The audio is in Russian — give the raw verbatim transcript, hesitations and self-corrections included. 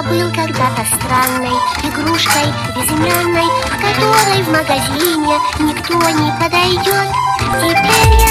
был когда-то странной игрушкой безымянной, к которой в магазине никто не подойдет. Теперь я